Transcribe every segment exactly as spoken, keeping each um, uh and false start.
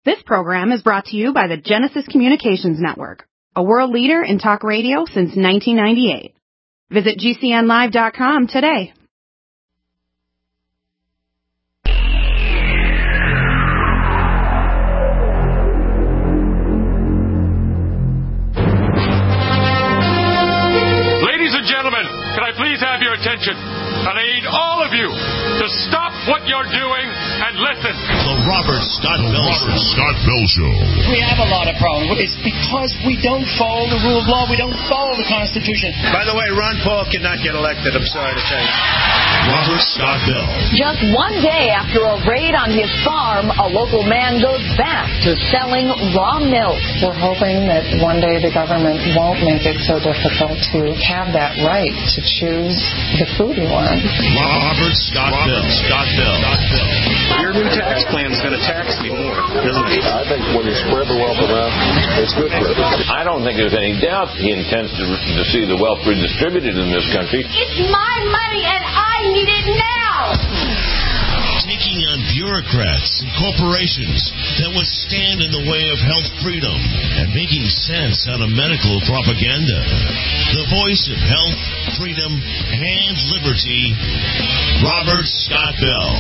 This program is brought to you by the Genesis Communications Network, a world leader in talk radio since nineteen ninety-eight. Visit G C N live dot com today. Ladies and gentlemen, can I please have your attention? And I need all of you to stop what you're doing and listen. The Robert Scott Bell Show. Scott Bell Show. We have a lot of problems. It's because we don't follow the rule of law. We don't follow the Constitution. By the way, Ron Paul cannot get elected. I'm sorry to tell you. Robert Scott Bell. Just one day after a raid on his farm, a local man goes back to selling raw milk. We're hoping that one day the government won't make it so difficult to have that right to choose the food you want. Robert Scott Robert Bell. Scott Bell. Scott Bell. Your new tax plan is going to tax me more, doesn't it? I think when you spread the wealth around, it's good for everybody. I don't think there's any doubt he intends to, to see the wealth redistributed in this country. It's my money and I need it now! Taking on bureaucrats and corporations that would stand in the way of health freedom and making sense out of medical propaganda. The voice of health, freedom, and liberty, Robert Scott Bell.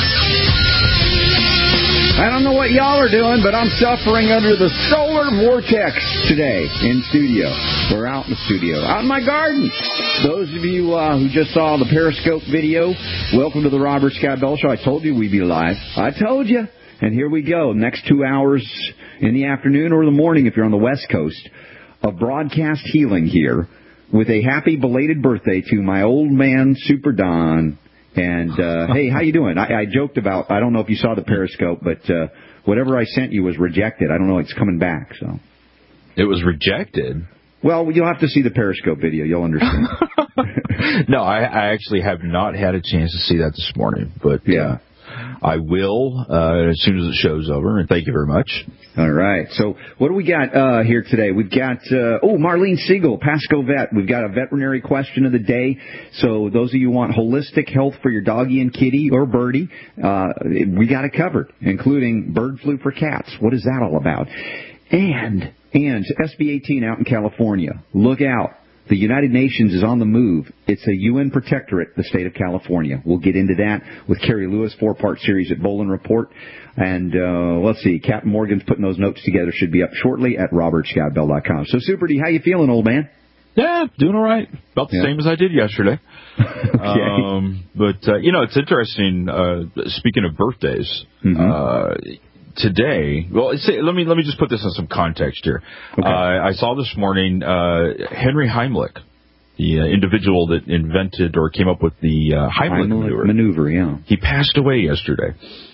I don't know what y'all are doing, but I'm suffering under the solar vortex today in studio. We're out in the studio, out in my garden. Those of you uh, who just saw the Periscope video, welcome to the Robert Scott Bell Show. I told you we'd be live. I told you. And here we go. Next two hours in the afternoon or the morning if you're on the West Coast of broadcast healing here with a happy belated birthday to my old man, Super Don. And, uh, hey, how you doing? I, I joked about, I don't know if you saw the Periscope, but uh, whatever I sent you was rejected. I don't know, it's coming back. So it was rejected? Well, you'll have to see the Periscope video. You'll understand. No, I, I actually have not had a chance to see that this morning, but yeah. Uh, I will uh, as soon as it show's over, and thank you very much. All right. So what do we got uh, here today? We've got, uh, oh, Marlene Siegel, Pasco Vet. We've got a veterinary question of the day. So those of you who want holistic health for your doggy and kitty or birdie, uh, we got it covered, including bird flu for cats. What is that all about? And, and S B eighteen out in California. Look out. The United Nations is on the move. It's a U N protectorate, the state of California. We'll get into that with Kerry Lewis, four-part series at Bolin Report. And uh, let's see, Captain Morgan's putting those notes together. Should be up shortly at robert scott bell dot com. So, Super D, how you feeling, old man? Yeah, doing all right. About the yeah. same as I did yesterday. Okay. Um, but, uh, you know, it's interesting, uh, speaking of birthdays, mm-hmm. uh, today, well, say, let me let me just put this in some context here. Okay. Uh, I saw this morning uh, Henry Heimlich, the uh, individual that invented or came up with the uh, Heimlich, Heimlich maneuver. maneuver. Yeah, he passed away yesterday.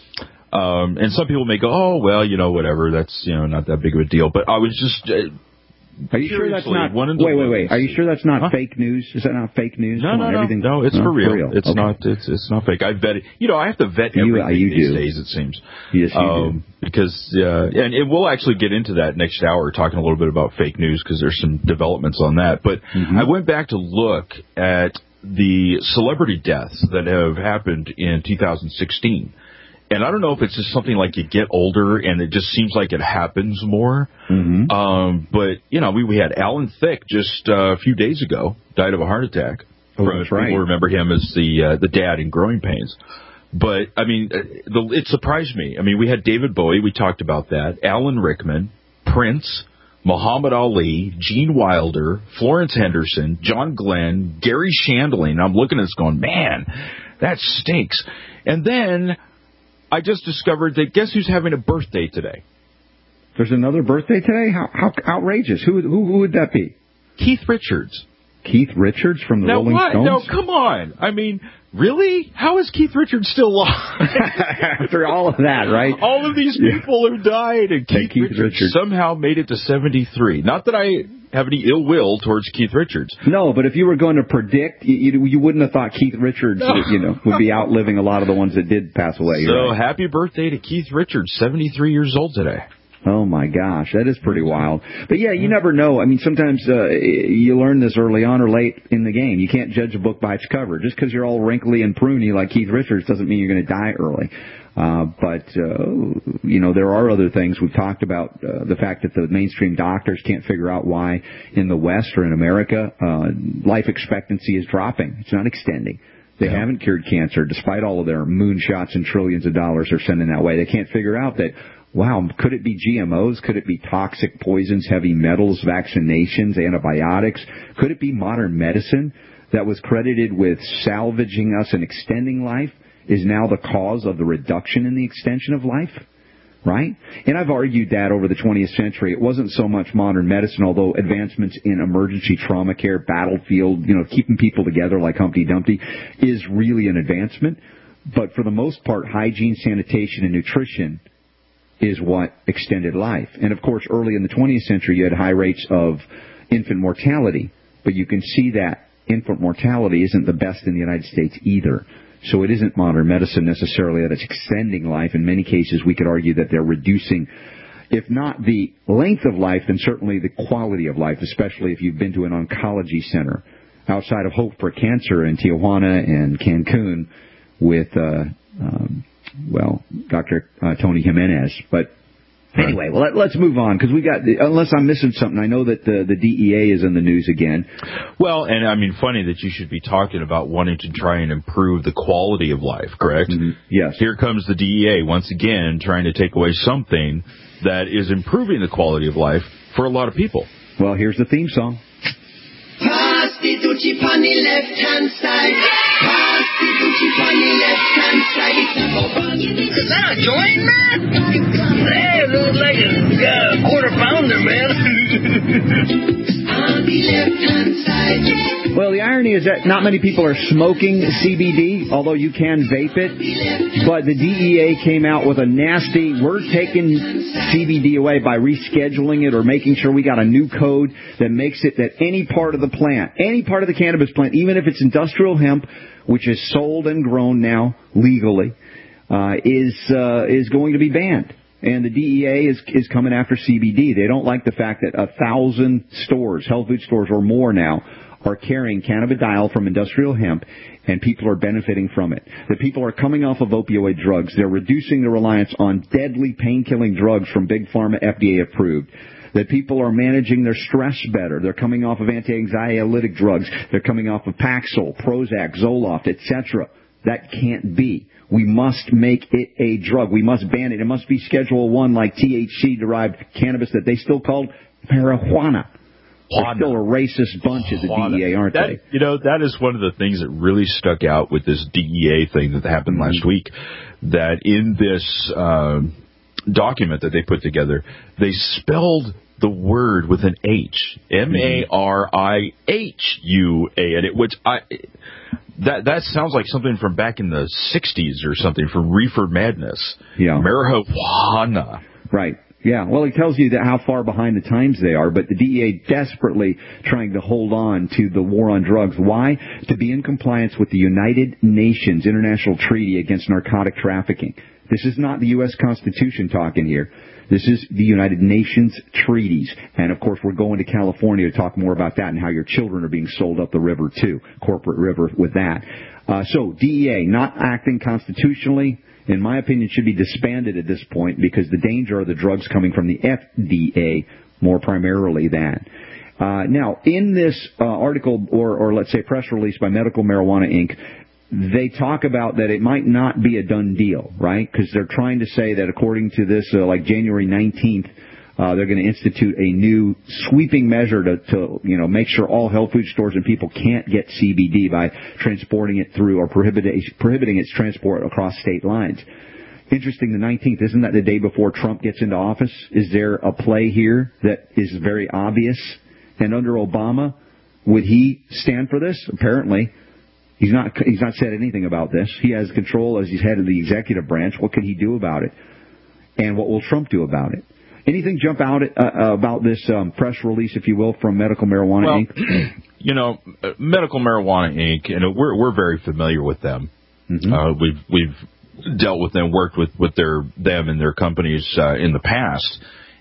Um, and some people may go, oh, well, you know, whatever. That's you know not that big of a deal. But I was just. Uh, Are you sure that's not? Wait, wait, wait. Are you sure that's not huh? fake news? Is that not fake news? No, no, no. Everything... no. It's no, for real. For real. It's okay. not. It's it's not fake. I vet it. You know, I have to vet everything you, you these do. days. It seems. Yes, you um, do. Because uh, and, and we'll actually get into that next hour, talking a little bit about fake news because there's some developments on that. But mm-hmm. I went back to look at the celebrity deaths that have happened in two thousand sixteen. And I don't know if it's just something like you get older and it just seems like it happens more. Mm-hmm. Um, but, you know, we, we had Alan Thicke just uh, a few days ago, died of a heart attack. Oh, that's right. People remember him as the uh, the dad in Growing Pains. But, I mean, the, it surprised me. I mean, we had David Bowie. We talked about that. Alan Rickman, Prince, Muhammad Ali, Gene Wilder, Florence Henderson, John Glenn, Gary Shandling. I'm looking at this going, man, that stinks. And then I just discovered that guess who's having a birthday today? There's another birthday today? How, how outrageous. Who, who who would that be? Keith Richards. Keith Richards from the now, Rolling what? Stones? No, come on. I mean, really? How is Keith Richards still alive? After all of that, right? All of these people yeah. who died, and Keith, Keith Richards, Richards somehow made it to seventy-three. Not that I have any ill will towards Keith Richards. No, but if you were going to predict, you, you wouldn't have thought Keith Richards, no. you know, would be outliving a lot of the ones that did pass away. So right? Happy birthday to Keith Richards, seventy-three years old today. Oh, my gosh. That is pretty wild. But, yeah, you never know. I mean, sometimes uh, you learn this early on or late in the game. You can't judge a book by its cover. Just because you're all wrinkly and pruny like Keith Richards doesn't mean you're going to die early. Uh, but, uh, you know, there are other things. We've talked about uh, the fact that the mainstream doctors can't figure out why in the West or in America uh, life expectancy is dropping. It's not extending. They yeah. haven't cured cancer, despite all of their moonshots and trillions of dollars they're sending that way. They can't figure out that, wow, could it be G M Os? Could it be toxic poisons, heavy metals, vaccinations, antibiotics? Could it be modern medicine that was credited with salvaging us and extending life is now the cause of the reduction in the extension of life? Right? And I've argued that over the twentieth century. It wasn't so much modern medicine, although advancements in emergency trauma care, battlefield, you know, keeping people together like Humpty Dumpty is really an advancement. But for the most part, hygiene, sanitation, and nutrition is what extended life. And, of course, early in the twentieth century, you had high rates of infant mortality. But you can see that infant mortality isn't the best in the United States either. So it isn't modern medicine necessarily that it's extending life. In many cases, we could argue that they're reducing, if not the length of life, then certainly the quality of life, especially if you've been to an oncology center outside of Hope for Cancer in Tijuana and Cancun with, uh, um, well, Doctor Uh, Tony Jimenez. But anyway, well, let, let's move on, because we got, unless I'm missing something, I know that the, the D E A is in the news again. Well, and I mean, funny that you should be talking about wanting to try and improve the quality of life, correct? Mm-hmm. Yes. Here comes the D E A, once again, trying to take away something that is improving the quality of life for a lot of people. Well, here's the theme song. Pass the Dutchie on the left-hand side. Pass the Dutchie on the left-hand side. Is that a joint, man? Hey, it looks like a uh, quarter pounder, man. On the left-hand side. Well, the irony is that not many people are smoking C B D, although you can vape it. But the D E A came out with a nasty, we're taking C B D away by rescheduling it or making sure we got a new code that makes it that any part of the plant, any part of the cannabis plant, even if it's industrial hemp, which is sold and grown now legally, uh, is uh, is going to be banned. And the D E A is is coming after C B D. They don't like the fact that a thousand stores, health food stores or more now, are carrying cannabidiol from industrial hemp, and people are benefiting from it. The people are coming off of opioid drugs. They're reducing their reliance on deadly pain-killing drugs from Big Pharma, F D A approved. That people are managing their stress better. They're coming off of anti-anxiolytic drugs. They're coming off of Paxil, Prozac, Zoloft, et cetera. That can't be. We must make it a drug. We must ban it. It must be Schedule One, like T H C-derived cannabis that they still called marijuana. They're still a racist bunch at the D E A, aren't that, they? You know, that is one of the things that really stuck out with this D E A thing that happened mm-hmm. last week, that in this uh, document that they put together, they spelled the word with an H, M A R I H U A, and it, which I... That that sounds like something from back in the sixties or something, from Reefer Madness. Yeah. Marijuana. Right. Yeah, well, it tells you that how far behind the times they are, but the D E A desperately trying to hold on to the war on drugs. Why? To be in compliance with the United Nations International Treaty Against Narcotic Trafficking. This is not the U S Constitution talking here. This is the United Nations treaties. And, of course, we're going to California to talk more about that and how your children are being sold up the river, too, corporate river with that. Uh, so, D E A, not acting constitutionally, in my opinion, should be disbanded at this point, because the danger of the drugs coming from the F D A more primarily than. Uh, now, in this uh, article, or, or let's say press release by Medical Marijuana Incorporated, they talk about that it might not be a done deal, right? Because they're trying to say that according to this, uh, like January nineteenth, uh, they're going to institute a new sweeping measure to, to, you know, make sure all health food stores and people can't get C B D by transporting it through or prohibiting, prohibiting its transport across state lines. Interesting, the nineteenth, isn't that the day before Trump gets into office? Is there a play here that is very obvious? And under Obama, would he stand for this? Apparently. He's not He's not said anything about this. He has control as he's head of the executive branch. What can he do about it? And what will Trump do about it? Anything jump out at, uh, about this um, press release, if you will, from Medical Marijuana well, Incorporated? You know, Medical Marijuana Incorporated, and we're we're very familiar with them. Mm-hmm. Uh, we've we've dealt with them, worked with, with their them and their companies uh, in the past.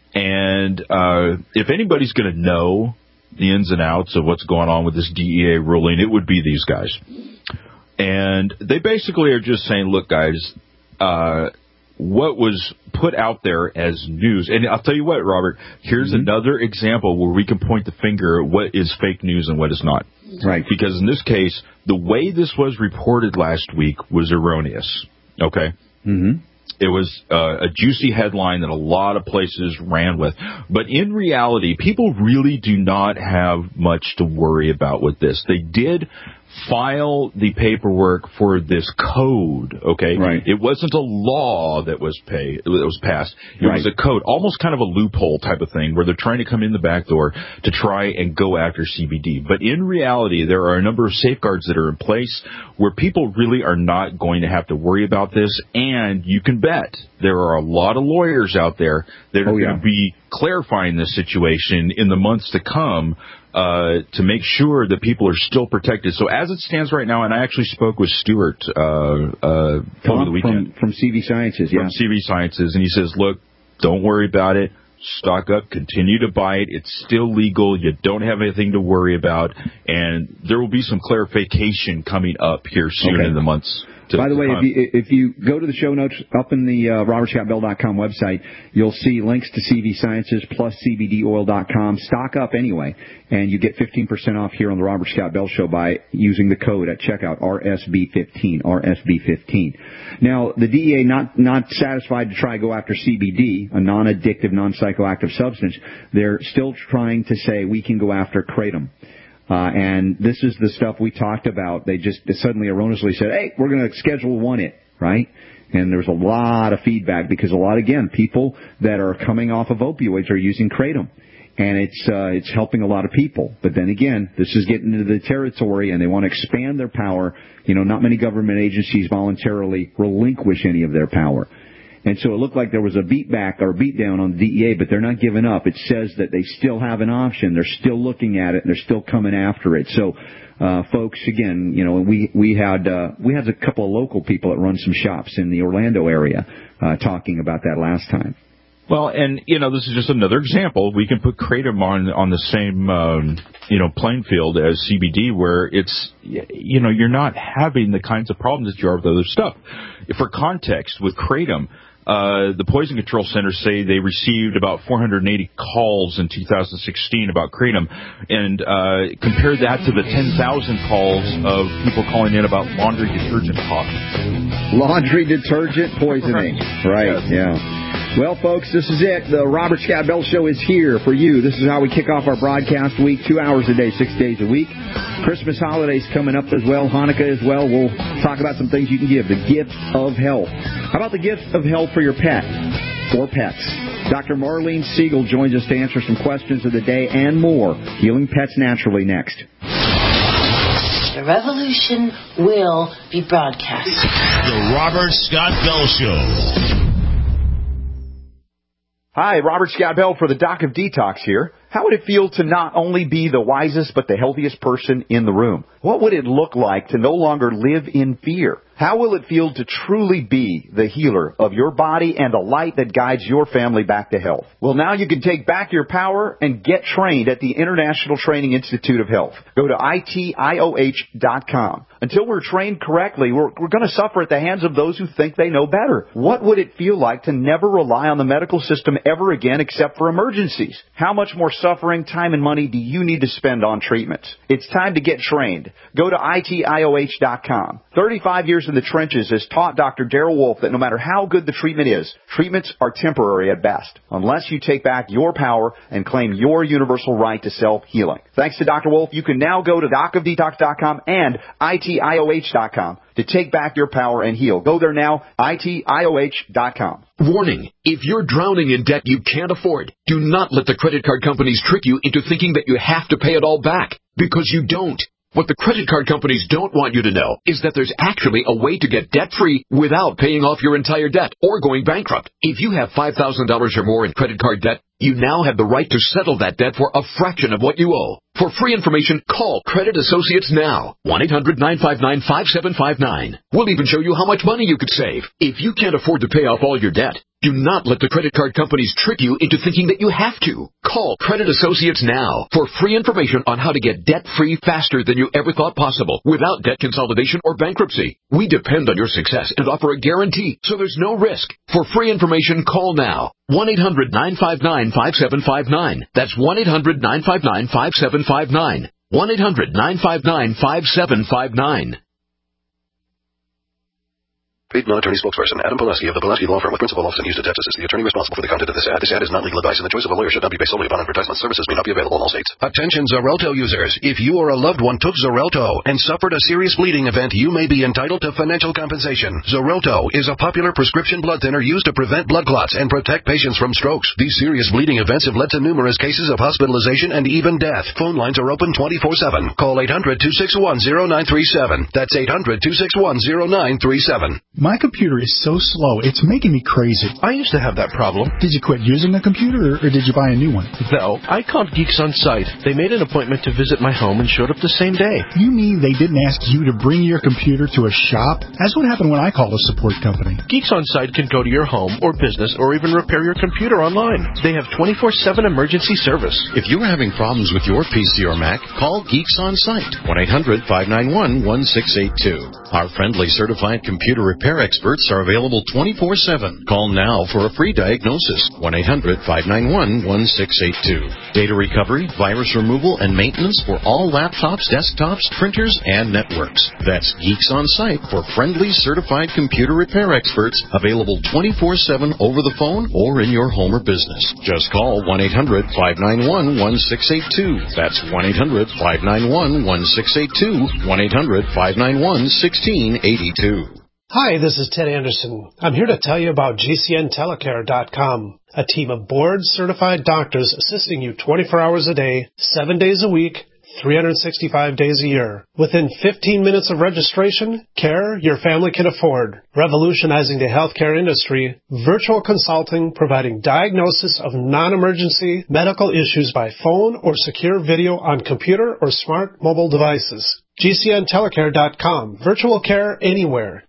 And uh, if anybody's going to know the ins and outs of what's going on with this D E A ruling, it would be these guys. And they basically are just saying, look, guys, uh, what was put out there as news. And I'll tell you what, Robert, here's mm-hmm. another example where we can point the finger at what is fake news and what is not. Right. Because in this case, the way this was reported last week was erroneous. Okay? Mm-hmm. It was uh, a juicy headline that a lot of places ran with. But in reality, people really do not have much to worry about with this. They did file the paperwork for this code, okay? Right. It wasn't a law that was pay, that was passed. It right. was a code, almost kind of a loophole type of thing, where they're trying to come in the back door to try and go after C B D. But in reality, there are a number of safeguards that are in place where people really are not going to have to worry about this, and you can bet there are a lot of lawyers out there that are oh, yeah. going to be clarifying this situation in the months to come uh, to make sure that people are still protected. So as it stands right now, and I actually spoke with Stuart uh, uh, over the weekend. From, from C V Sciences, yeah. From C V Sciences, and he says, look, don't worry about it. Stock up, continue to buy it. It's still legal. You don't have anything to worry about. And there will be some clarification coming up here soon okay. in the months. To, By the way, if you, if you go to the show notes up in the uh, robert scott bell dot com website, you'll see links to C V Sciences plus C B D oil dot com. Stock up anyway, and you get fifteen percent off here on the Robert Scott Bell Show by using the code at checkout, R S B fifteen, R S B fifteen. Now, the D E A not, not satisfied to try to go after C B D, a non-addictive, non-psychoactive substance. They're still trying to say we can go after kratom. Uh, and this is the stuff we talked about. They just suddenly erroneously said, hey, we're going to schedule one it, right? And there's a lot of feedback because a lot, again, people that are coming off of opioids are using kratom. And it's uh, it's helping a lot of people. But then again, this is getting into the territory, and they want to expand their power. You know, not many government agencies voluntarily relinquish any of their power. And so it looked like there was a beatback or beatdown on the D E A, but they're not giving up. It says that they still have an option. They're still looking at it, and they're still coming after it. So, uh, folks, again, you know, we we had uh, we had a couple of local people that run some shops in the Orlando area uh, talking about that last time. Well, and, you know, this is just another example. We can put kratom on, on the same, um, you know, playing field as C B D, where it's, you know, you're not having the kinds of problems that you are with other stuff. For context, with kratom, Uh, the Poison Control Center say they received about four hundred eighty calls in two thousand sixteen about kratom, and uh, compare that to the ten thousand calls of people calling in about laundry detergent costs. Laundry detergent poisoning. Right, yes. yeah. Well, folks, this is it. The Robert Scott Bell Show is here for you. This is how we kick off our broadcast week, two hours a day, six days a week. Christmas holidays coming up as well, Hanukkah as well. We'll talk about some things you can give, the gift of health. How about the gift of health for your pet or pets? Doctor Marlene Siegel joins us to answer some questions of the day and more. Healing Pets Naturally next. The revolution will be broadcast. The Robert Scott Bell Show. Hi, Robert Scott Bell for the Doc of Detox here. How would it feel to not only be the wisest but the healthiest person in the room? What would it look like to no longer live in fear? How will it feel to truly be the healer of your body and the light that guides your family back to health? Well, now you can take back your power and get trained at the International Training Institute of Health. Go to I T I O H dot com. Until we're trained correctly, we're, we're going to suffer at the hands of those who think they know better. What would it feel like to never rely on the medical system ever again except for emergencies? How much more suffering, time, and money do you need to spend on treatments? It's time to get trained. Go to I T I O H dot com. thirty-five years in the trenches has taught Doctor Darrell Wolf that no matter how good the treatment is, treatments are temporary at best, unless you take back your power and claim your universal right to self-healing. Thanks to Doctor Wolf, you can now go to doc of detox dot com and I T I O H dot com to take back your power and heal. Go there now, I T I O H dot com. Warning, if you're drowning in debt you can't afford, do not let the credit card companies trick you into thinking that you have to pay it all back, because you don't. What the credit card companies don't want you to know is that there's actually a way to get debt-free without paying off your entire debt or going bankrupt. If you have five thousand dollars or more in credit card debt, You now have the right to settle that debt for a fraction of what you owe. For free information, call Credit Associates now. one eight hundred nine five nine five seven five nine. We'll even show you how much money you could save. If you can't afford to pay off all your debt, do not let the credit card companies trick you into thinking that you have to. Call Credit Associates now for free information on how to get debt-free faster than you ever thought possible without debt consolidation or bankruptcy. We depend on your success and offer a guarantee, so there's no risk. For free information, call now. one eight hundred nine five nine five seven five nine. That's one eight hundred nine five nine five seven five nine. one eight hundred nine five nine five seven five nine. Paid non-attorney spokesperson Adam Pulaski of the Pulaski Law Firm with principal office in Houston, Texas is the attorney responsible for the content of this ad. This ad is not legal advice, and the choice of a lawyer should not be based solely upon advertisement. Services may not be available in all states. Attention Xarelto users. If you or a loved one took Xarelto and suffered a serious bleeding event, you may be entitled to financial compensation. Xarelto is a popular prescription blood thinner used to prevent blood clots and protect patients from strokes. These serious bleeding events have led to numerous cases of hospitalization and even death. Phone lines are open twenty-four seven. Call eight hundred two six one zero nine three seven. That's eight hundred two six one zero nine three seven. My computer is so slow, it's making me crazy. I used to have that problem. Did you quit using a computer, or did you buy a new one? No, I called Geeks on Site. They made an appointment to visit my home and showed up the same day. You mean they didn't ask you to bring your computer to a shop? That's what happened when I called a support company. Geeks on Site can go to your home or business or even repair your computer online. They have twenty-four seven emergency service. If you're having problems with your P C or Mac, call Geeks on Site. one eight hundred five nine one one six eight two. Our friendly certified computer repair experts are available twenty-four seven. Call now for a free diagnosis. one eight hundred five nine one one six eight two. Data recovery, virus removal, and maintenance for all laptops, desktops, printers, and networks. That's Geeks on Site for friendly certified computer repair experts, available twenty-four seven over the phone or in your home or business. Just call one eight hundred five nine one one six eight two. That's one eight hundred five nine one one six eight two. one eight hundred five nine one one six eight two. Hi, this is Ted Anderson. I'm here to tell you about G C N telecare dot com, a team of board-certified doctors assisting you twenty-four hours a day, seven days a week, three hundred sixty-five days a year. Within fifteen minutes of registration, care your family can afford. Revolutionizing the healthcare industry, virtual consulting providing diagnosis of non-emergency medical issues by phone or secure video on computer or smart mobile devices. G C N telecare dot com. Virtual care anywhere.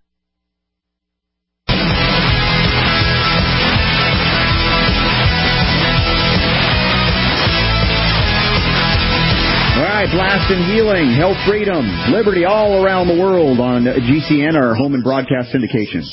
All right, Blast and Healing, Health Freedom, Liberty all around the world on G C N, our home and broadcast syndication.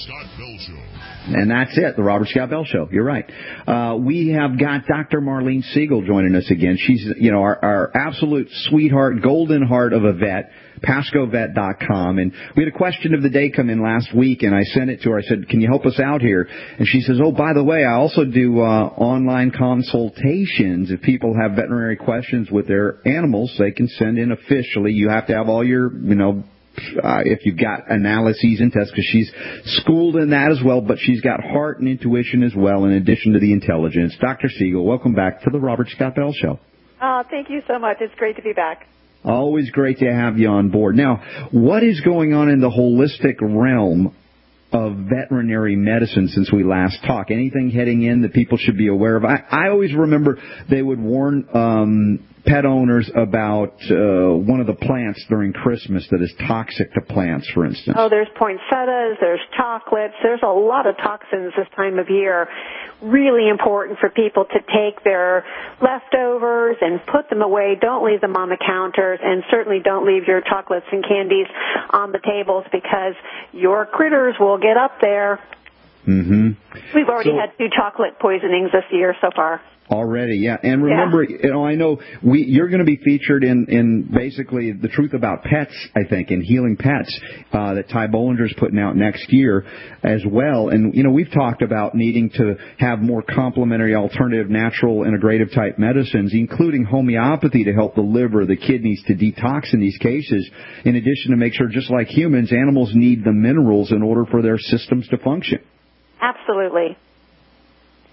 And that's it, the Robert Scott Bell Show. You're right. Uh, we have got Doctor Marlene Siegel joining us again. She's, you know, our, our absolute sweetheart, golden heart of a vet, Pasco Vet dot com. And we had a question of the day come in last week, and I sent it to her. I said, can you help us out here? And she says, oh, by the way, I also do uh, online consultations. If people have veterinary questions with their animals, they can send in officially. You have to have all your, you know, Uh, if you've got analyses and tests, because she's schooled in that as well, but she's got heart and intuition as well, in addition to the intelligence. Doctor Siegel, welcome back to the Robert Scott Bell Show. Oh, thank you so much. It's great to be back. Always great to have you on board. Now, what is going on in the holistic realm of veterinary medicine since we last talked? Anything heading in that people should be aware of? I, I always remember they would warn um, pet owners about uh, one of the plants during Christmas that is toxic to plants, for instance. Oh, there's poinsettias, there's chocolates, there's a lot of toxins this time of year. Really important for people to take their leftovers and put them away. Don't leave them on the counters, and certainly don't leave your chocolates and candies on the tables, because your critters will get up there. Mm-hmm. We've already so, had two chocolate poisonings this year so far. Already, yeah. And remember, yeah. you know, I know we you're going to be featured in, in basically The Truth About Pets, I think, in Healing Pets, uh, that Ty Bollinger's putting out next year as well. And, you know, we've talked about needing to have more complementary, alternative, natural, integrative type medicines, including homeopathy to help the liver, the kidneys to detox in these cases, in addition to make sure, just like humans, animals need the minerals in order for their systems to function. Absolutely.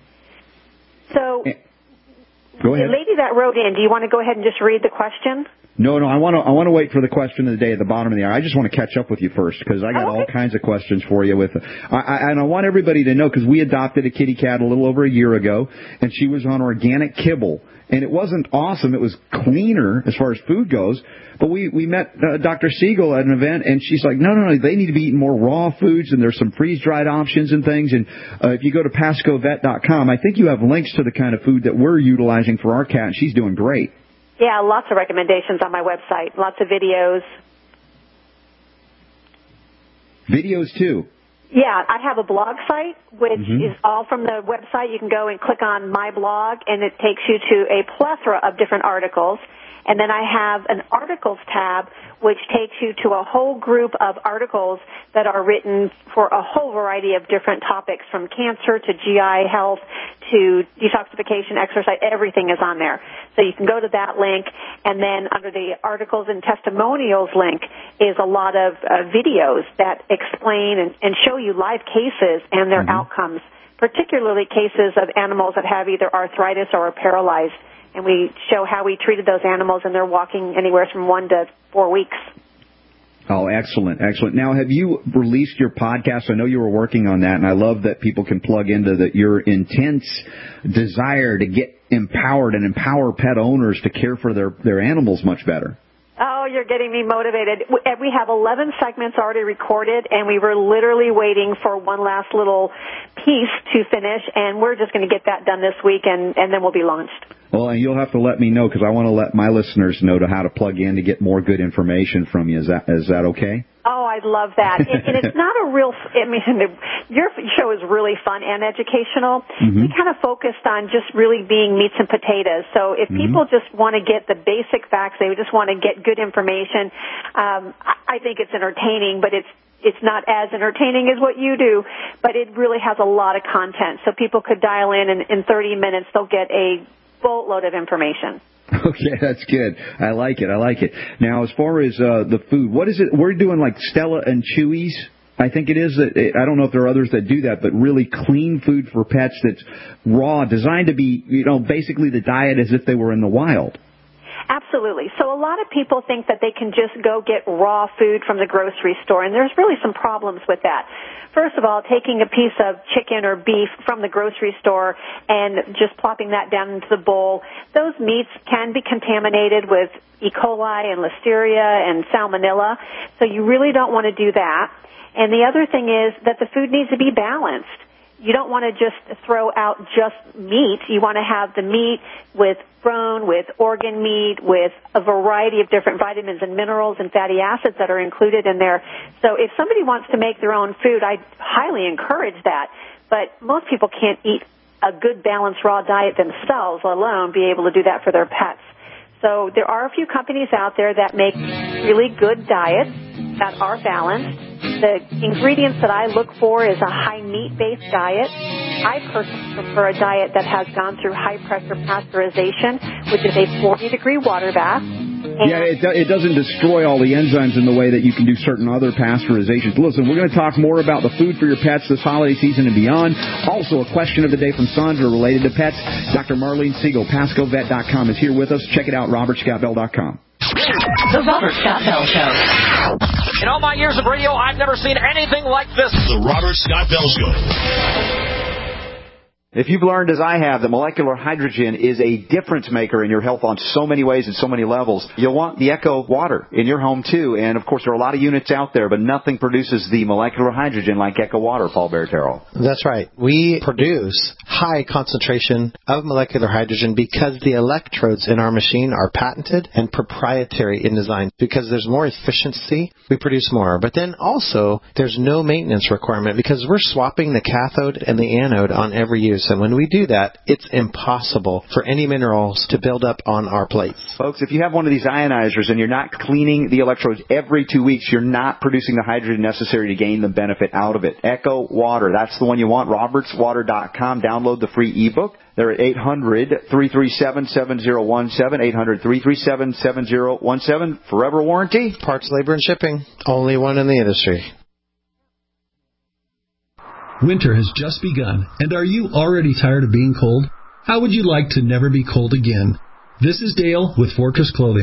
So, Go ahead. the lady that wrote in, do you want to go ahead and just read the question? No, no, I want to I want to wait for the question of the day at the bottom of the hour. I just want to catch up with you first because I got oh, okay. all kinds of questions for you. With I, I, and I want everybody to know because we adopted a kitty cat a little over a year ago, and she was on organic kibble. And it wasn't awesome. It was cleaner as far as food goes. But we, we met uh, Doctor Siegel at an event, and she's like, no, no, no, they need to be eating more raw foods, and there's some freeze-dried options and things. And uh, if you go to Pasco Vet dot com, I think you have links to the kind of food that we're utilizing for our cat, and she's doing great. Yeah, lots of recommendations on my website, lots of videos. Videos, too. Yeah, I have a blog site, which mm-hmm. is all from the website. You can go and click on My Blog, and it takes you to a plethora of different articles. And then I have an articles tab, which takes you to a whole group of articles that are written for a whole variety of different topics, from cancer to G I health to detoxification, exercise. Everything is on there. So you can go to that link, and then under the articles and testimonials link is a lot of uh, videos that explain and, and show you live cases and their mm-hmm. outcomes, particularly cases of animals that have either arthritis or are paralyzed. And we show how we treated those animals, and they're walking anywhere from one to four weeks. Oh, excellent, excellent. Now, have you released your podcast? I know you were working on that, and I love that people can plug into the, your intense desire to get empowered and empower pet owners to care for their, their animals much better. Oh, you're getting me motivated. We have eleven segments already recorded, and we were literally waiting for one last little piece to finish, and we're just going to get that done this week, and, and then we'll be launched. Well, and you'll have to let me know because I want to let my listeners know to how to plug in to get more good information from you. Is that is that okay? Oh, I love that. and, and it's not a real, I mean, your show is really fun and educational. Mm-hmm. We kind of focused on just really being meats and potatoes. So if mm-hmm. people just want to get the basic facts, they just want to get good information, um, I think it's entertaining, but it's It's not as entertaining as what you do, but it really has a lot of content. So people could dial in, and in thirty minutes they'll get a boatload of information. Okay, that's good. I like it. I like it. Now, as far as uh, the food, what is it? We're doing like Stella and Chewy's. I think it is. That I don't know if there are others that do that, but really clean food for pets that's raw, designed to be, you know, basically the diet as if they were in the wild. Absolutely. So a lot of people think that they can just go get raw food from the grocery store, and there's really some problems with that. First of all, taking a piece of chicken or beef from the grocery store and just plopping that down into the bowl, those meats can be contaminated with E. coli and Listeria and Salmonella, so you really don't want to do that. And the other thing is that the food needs to be balanced. You don't want to just throw out just meat. You want to have the meat with bone, with organ meat, with a variety of different vitamins and minerals and fatty acids that are included in there. So if somebody wants to make their own food, I highly encourage that. But most people can't eat a good balanced raw diet themselves, let alone be able to do that for their pets. So there are a few companies out there that make really good diets that are balanced. The ingredients that I look for is a high meat-based diet. I personally prefer a diet that has gone through high-pressure pasteurization, which is a forty-degree water bath. And yeah, it, do, it doesn't destroy all the enzymes in the way that you can do certain other pasteurizations. Listen, we're going to talk more about the food for your pets this holiday season and beyond. Also, a question of the day from Sandra related to pets. Doctor Marlene Siegel, Pasco Vet dot com is here with us. Check it out, Robert Scott Bell dot com. The Robert Scott Bell Show. In all my years of radio, I've never seen anything like this. The Robert Scott Bell Show. If you've learned, as I have, that molecular hydrogen is a difference maker in your health on so many ways and so many levels, you'll want the Echo Water in your home, too. And, of course, there are a lot of units out there, but nothing produces the molecular hydrogen like Echo Water, Paul Barretero. That's right. We produce high concentration of molecular hydrogen because the electrodes in our machine are patented and proprietary in design. Because there's more efficiency, we produce more. But then also, there's no maintenance requirement because we're swapping the cathode and the anode on every use. And when we do that, it's impossible for any minerals to build up on our plates. Folks, if you have one of these ionizers and you're not cleaning the electrodes every two weeks, you're not producing the hydrogen necessary to gain the benefit out of it. Echo Water, that's the one you want. roberts water dot com. Download the free ebook. They're at eight hundred, three three seven, seven zero one seven, eight hundred, three three seven, seven zero one seven. Forever warranty. Parts, labor, and shipping. Only one in the industry. Winter has just begun, and are you already tired of being cold? How would you like to never be cold again? This is Dale with Fortress Clothing.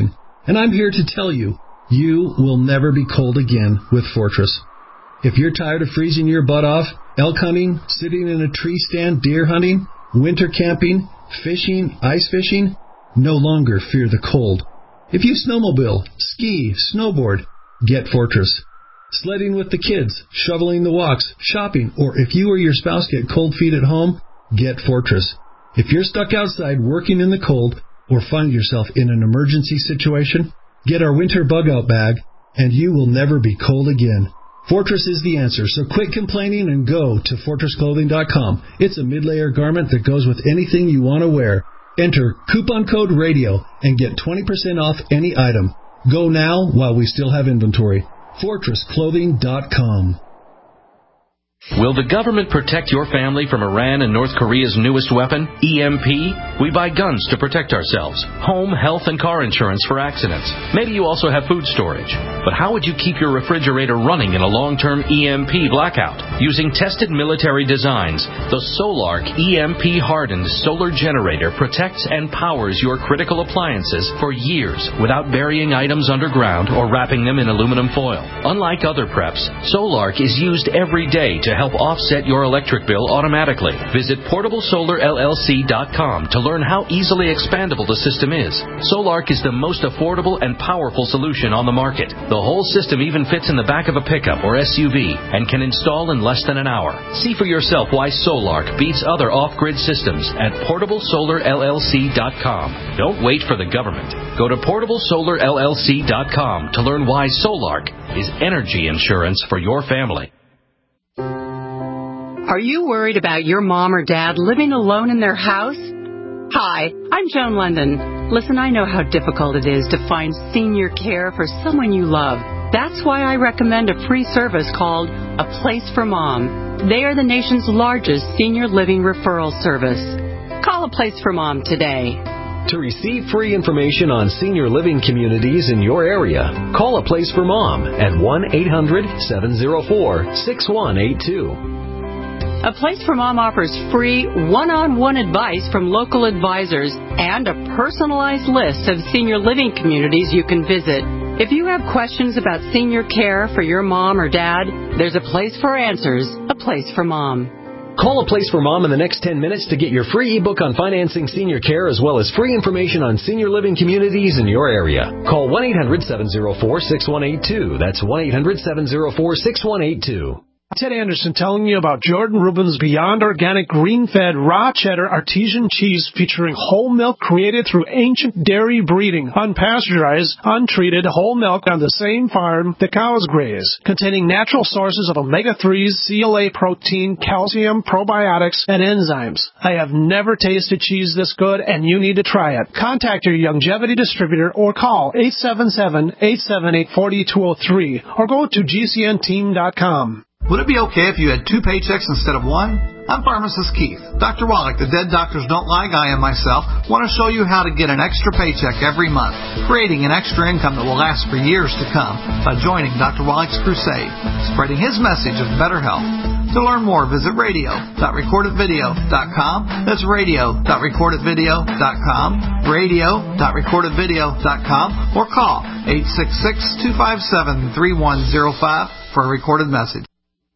And I'm here to tell you, you will never be cold again with Fortress. If you're tired of freezing your butt off, elk hunting, sitting in a tree stand, deer hunting, winter camping, fishing, ice fishing, no longer fear the cold. If you snowmobile, ski, snowboard, get Fortress. Sledding with the kids, shoveling the walks, shopping, or if you or your spouse get cold feet at home, get Fortress. If you're stuck outside working in the cold or find yourself in an emergency situation, get our winter bug-out bag, and you will never be cold again. Fortress is the answer, so quit complaining and go to fortress clothing dot com. It's a mid-layer garment that goes with anything you want to wear. Enter coupon code RADIO and get twenty percent off any item. Go now while we still have inventory. fortress clothing dot com. Will the government protect your family from Iran and North Korea's newest weapon, E M P? We buy guns to protect ourselves, home, health, and car insurance for accidents. Maybe you also have food storage. But how would you keep your refrigerator running in a long-term E M P blackout? Using tested military designs, the Solark E M P-hardened solar generator protects and powers your critical appliances for years without burying items underground or wrapping them in aluminum foil. Unlike other preps, Solark is used every day to help offset your electric bill automatically. Visit portable solar L L C dot com to learn how easily expandable the system is. Solark is the most affordable and powerful solution on the market. The whole system even fits in the back of a pickup or S U V and can install in less than an hour. See for yourself why Solark beats other off-grid systems at portable solar L L C dot com. Don't wait for the government. Go to portable solar L L C dot com to learn why Solark is energy insurance for your family. Are you worried about your mom or dad living alone in their house? Hi, I'm Joan London. Listen, I know how difficult it is to find senior care for someone you love. That's why I recommend a free service called A Place for Mom. They are the nation's largest senior living referral service. Call A Place for Mom today. To receive free information on senior living communities in your area, call A Place for Mom at one eight hundred seven oh four six one eight two. A Place for Mom offers free one-on-one advice from local advisors and a personalized list of senior living communities you can visit. If you have questions about senior care for your mom or dad, there's a place for answers, A Place for Mom. Call A Place for Mom in the next ten minutes to get your free ebook on financing senior care as well as free information on senior living communities in your area. Call one eight hundred seven oh four six one eight two. That's one eight hundred seven oh four six one eight two. Ted Anderson telling you about Jordan Rubin's Beyond Organic Green-Fed Raw Cheddar Artesian Cheese featuring whole milk created through ancient dairy breeding, unpasteurized, untreated whole milk on the same farm the cows graze, containing natural sources of omega threes, C L A protein, calcium, probiotics, and enzymes. I have never tasted cheese this good, and you need to try it. Contact your Longevity distributor or call eight seven seven, eight seven eight, four two zero three or go to G C N team dot com. Would it be okay if you had two paychecks instead of one? I'm Pharmacist Keith. Doctor Wallach, the Dead Doctors Don't Lie guy, and myself want to show you how to get an extra paycheck every month, creating an extra income that will last for years to come by joining Doctor Wallach's crusade, spreading his message of better health. To learn more, visit radio dot record it video dot com. That's radio dot record it video dot com, radio dot record it video dot com, or call eight six six, two five seven, three one zero five for a recorded message.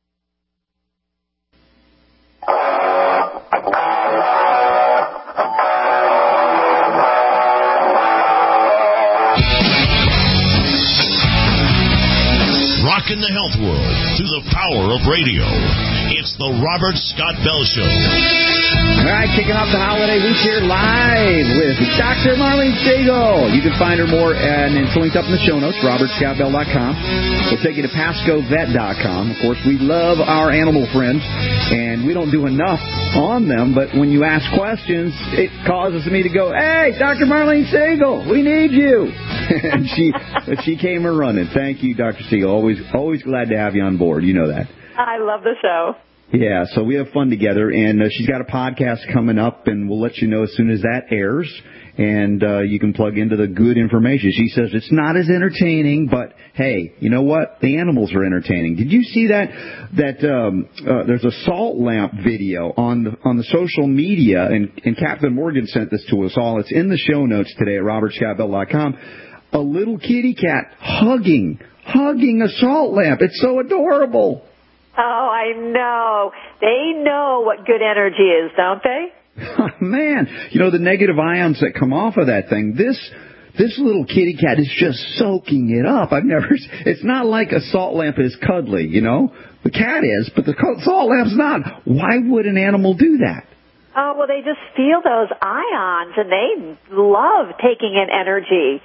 In the health world through the power of radio. It's the Robert Scott Bell Show. All right, kicking off the holiday week here live with Doctor Marlene Siegel. You can find her more, and it's linked up in the show notes, robert scott bell dot com. We'll take you to pasco vet dot com. Of course, we love our animal friends, and we don't do enough on them, but when you ask questions, it causes me to go, hey, Doctor Marlene Siegel, we need you. And she she came a running. Thank you, Doctor Siegel. Always, always glad to have you on board. You know that. I love the show. Yeah, so we have fun together, and uh, she's got a podcast coming up, and we'll let you know as soon as that airs, and uh, you can plug into the good information. She says it's not as entertaining, but hey, you know what? The animals are entertaining. Did you see that? That um, uh, there's a salt lamp video on the, on the social media, and, and Captain Morgan sent this to us all. It's in the show notes today at robert scott bell dot com. a little kitty cat hugging, hugging a salt lamp. It's so adorable. Oh, I know. They know what good energy is, don't they? Man, you know, the negative ions that come off of that thing, this this little kitty cat is just soaking it up. I've never, it's not like a salt lamp is cuddly, you know. The cat is, but the salt lamp's not. Why would an animal do that? Oh, well, they just feel those ions, and they love taking in energy.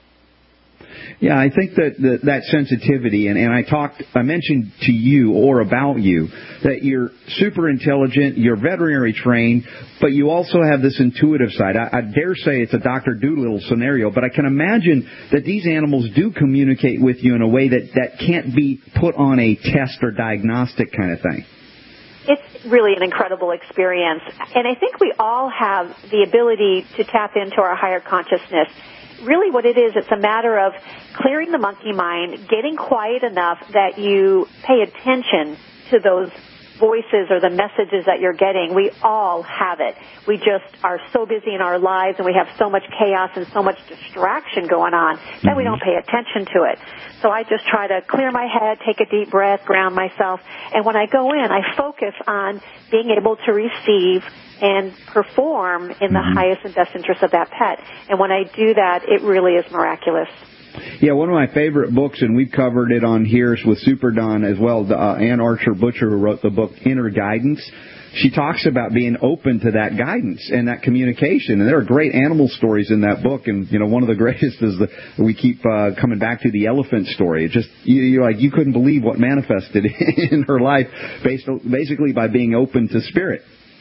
Yeah, I think that that, that sensitivity, and, and I talked, I mentioned to you or about you that you're super intelligent, you're veterinary trained, but you also have this intuitive side. I, I dare say it's a Doctor Dolittle scenario, but I can imagine that these animals do communicate with you in a way that, that can't be put on a test or diagnostic kind of thing. It's really an incredible experience, and I think we all have the ability to tap into our higher consciousness. Really what it is, it's a matter of clearing the monkey mind, getting quiet enough that you pay attention to those voices or the messages that you're getting. We all have it. We just are so busy in our lives, and we have so much chaos and so much distraction going on that we don't pay attention to it. So I just try to clear my head, take a deep breath, ground myself, and when I go in, I focus on being able to receive and perform in the mm-hmm. highest and best interest of that pet. And when I do that, it really is miraculous. Yeah, one of my favorite books, and we've covered it on here with Super Don as well, uh, Ann Archer Butcher, who wrote the book Inner Guidance. She talks about being open to that guidance and that communication. And there are great animal stories in that book. And, you know, one of the greatest is the, we keep uh, coming back to the elephant story. It just, you, you're like, you couldn't believe what manifested in her life based, basically by being open to spirit.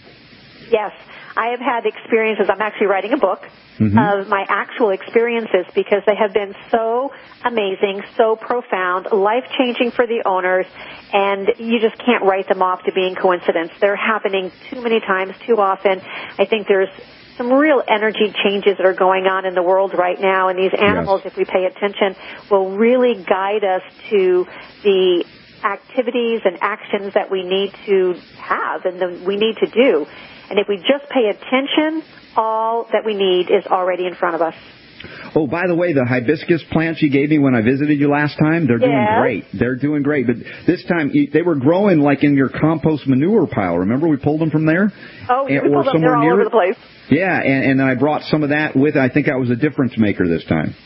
Yes, I have had experiences. I'm actually writing a book mm-hmm. of my actual experiences because they have been so amazing, so profound, life-changing for the owners, and you just can't write them off to being coincidence. They're happening too many times, too often. I think there's some real energy changes that are going on in the world right now, and these animals, yes. if we pay attention, will really guide us to the activities and actions that we need to have and that we need to do. And if we just pay attention, all that we need is already in front of us. Oh, by the way, the hibiscus plants you gave me when I visited you last time, they're yeah. doing great. They're doing great. But this time, they were growing like in your compost manure pile. Remember we pulled them from there? Oh, we and, pulled them. They're all over the place. Yeah, and, and I brought some of that with, I think I was a difference maker this time.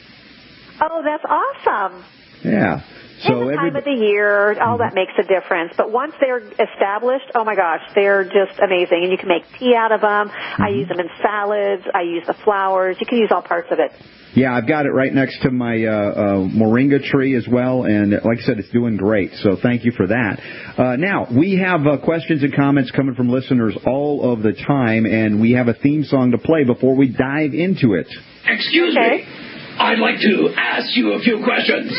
Oh, that's awesome. Yeah. So and the time every, of the year, all that makes a difference. But once they're established, oh my gosh, they're just amazing. And you can make tea out of them. Mm-hmm. I use them in salads. I use the flowers. You can use all parts of it. Yeah, I've got it right next to my uh, uh, moringa tree as well. And like I said, it's doing great. So thank you for that. Uh, now, we have uh, questions and comments coming from listeners all of the time. And we have a theme song to play before we dive into it. Excuse okay. me. I'd like to ask you a few questions.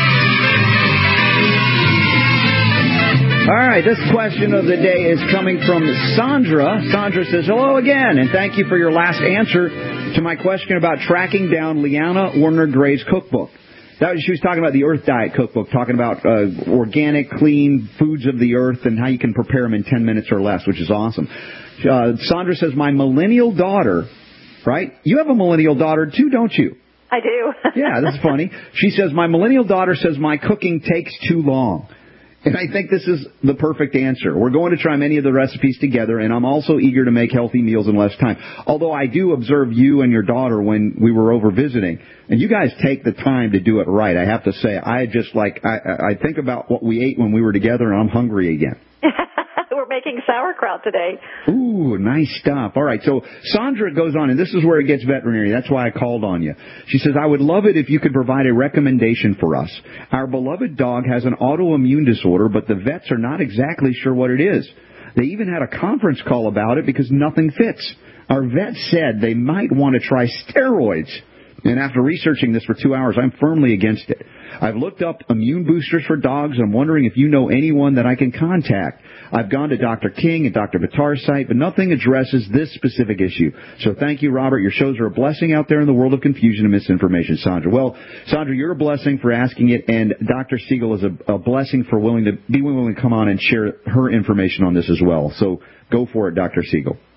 All right, this question of the day is coming from Sandra. Sandra says, hello again, and thank you for your last answer to my question about tracking down Leanna Warner Gray's cookbook. That was, she was talking about the Earth Diet cookbook, talking about uh, organic, clean foods of the earth and how you can prepare them in ten minutes or less, which is awesome. Uh, Sandra says, my millennial daughter, right? You have a millennial daughter too, don't you? I do. Yeah, that's funny. She says, my millennial daughter says my cooking takes too long. And I think this is the perfect answer. We're going to try many of the recipes together, and I'm also eager to make healthy meals in less time. Although I do observe you and your daughter when we were over visiting, and you guys take the time to do it right. I have to say, I just like, I, I think about what we ate when we were together, and I'm hungry again. We're making sauerkraut today. Ooh, nice stuff. All right, so Sandra goes on, and this is where it gets veterinary. That's why I called on you. She says, I would love it if you could provide a recommendation for us. Our beloved dog has an autoimmune disorder, but the vets are not exactly sure what it is. They even had a conference call about it because nothing fits. Our vet said they might want to try steroids. And after researching this for two hours, I'm firmly against it. I've looked up immune boosters for dogs. I'm wondering if you know anyone that I can contact. I've gone to Doctor King and Doctor Vitar's site, but nothing addresses this specific issue. So thank you, Robert. Your shows are a blessing out there in the world of confusion and misinformation, Sandra. Well, Sandra, you're a blessing for asking it, and Doctor Siegel is a, a blessing for willing to be willing to come on and share her information on this as well. So go for it, Doctor Siegel.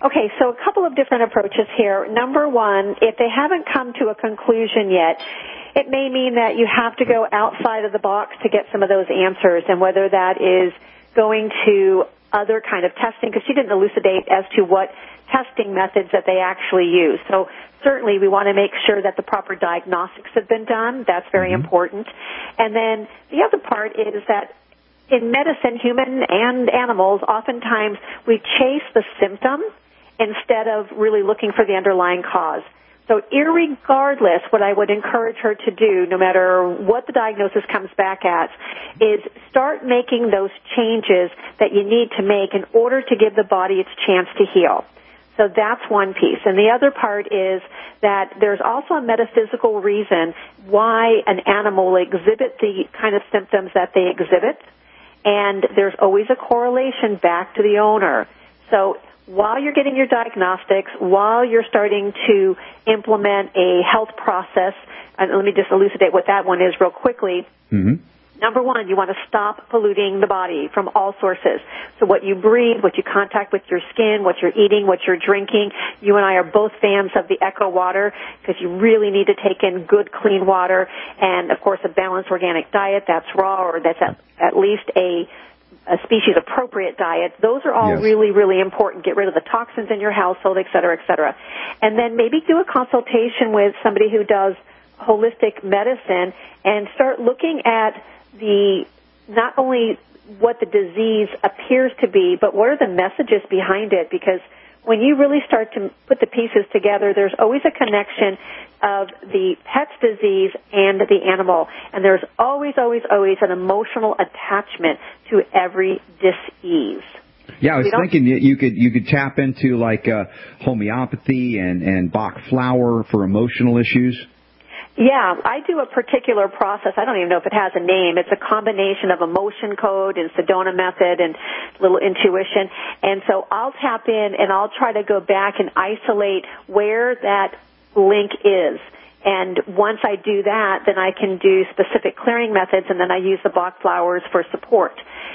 Okay, so a couple of different approaches here. Number one, if they haven't come to a conclusion yet, it may mean that you have to go outside of the box to get some of those answers, and whether that is going to other kind of testing, because she didn't elucidate as to what testing methods that they actually use. So certainly we want to make sure that the proper diagnostics have been done. That's very mm-hmm. important. And then the other part is that in medicine, human and animals, oftentimes we chase the symptom instead of really looking for the underlying cause. So irregardless, what I would encourage her to do, no matter what the diagnosis comes back at, is start making those changes that you need to make in order to give the body its chance to heal. So that's one piece. And the other part is that there's also a metaphysical reason why an animal will exhibit the kind of symptoms that they exhibit, and there's always a correlation back to the owner. So while you're getting your diagnostics, while you're starting to implement a health process, and let me just elucidate what that one is real quickly. Mm-hmm. Number one, you want to stop polluting the body from all sources. So what you breathe, what you contact with your skin, what you're eating, what you're drinking. You and I are both fans of the Echo water because you really need to take in good, clean water. And, of course, a balanced organic diet that's raw or that's at, at least a a species-appropriate diet. Those are all yes. really, really important. Get rid of the toxins in your household, et cetera, et cetera. And then maybe do a consultation with somebody who does holistic medicine and start looking at the not only what the disease appears to be, but what are the messages behind it, because when you really start to put the pieces together, there's always a connection of the pet's disease and the animal. And there's always, always, always an emotional attachment to every dis-ease. Yeah, I was thinking you could you could tap into like uh, homeopathy and, and Bach flower for emotional issues. Yeah, I do a particular process. I don't even know if it has a name. It's a combination of emotion code and Sedona method and little intuition. And so I'll tap in and I'll try to go back and isolate where that link is. And once I do that, then I can do specific clearing methods, and then I use the Bach flowers for support.